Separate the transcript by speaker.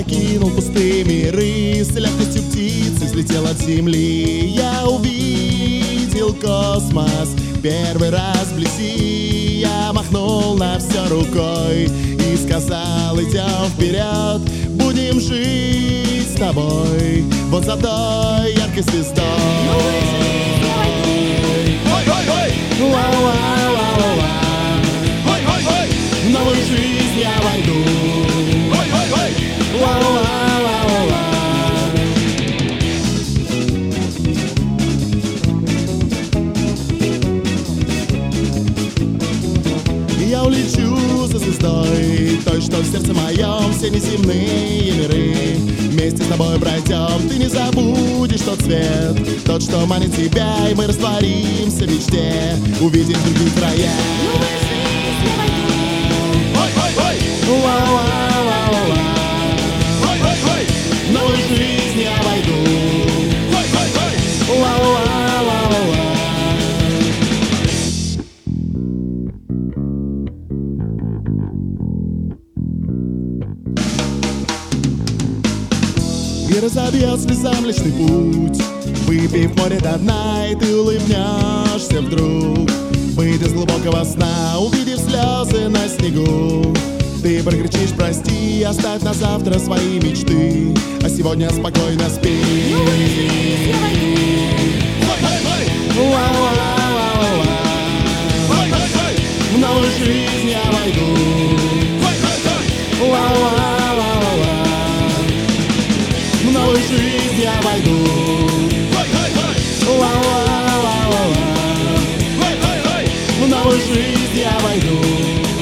Speaker 1: покинул пустые миры, с легкостью птицы взлетел от земли. Я увидел космос первый раз вблизи. Я махнул на все рукой и сказал: идем вперед, будем жить с тобой, вот за той яркой звездой. В новую жизнь я войду. Я улечу за звездой, той, что в сердце моем, все неземные миры. Вместе с тобой пройдем, ты не забудешь тот свет, тот, что манит тебя, и мы растворимся в мечте, увидим другие края. В новую жизнь я войду. И разобьет слезам Млечный Путь, выпив море до дна, и ты улыбнешься вдруг, выйдя из глубокого сна, увидев слезы на снегу. Ты прокричишь: прости, оставь на завтра свои мечты, а сегодня спокойно спи. В новую жизнь я войду. В новую жизнь я войду. В новую жизнь я войду.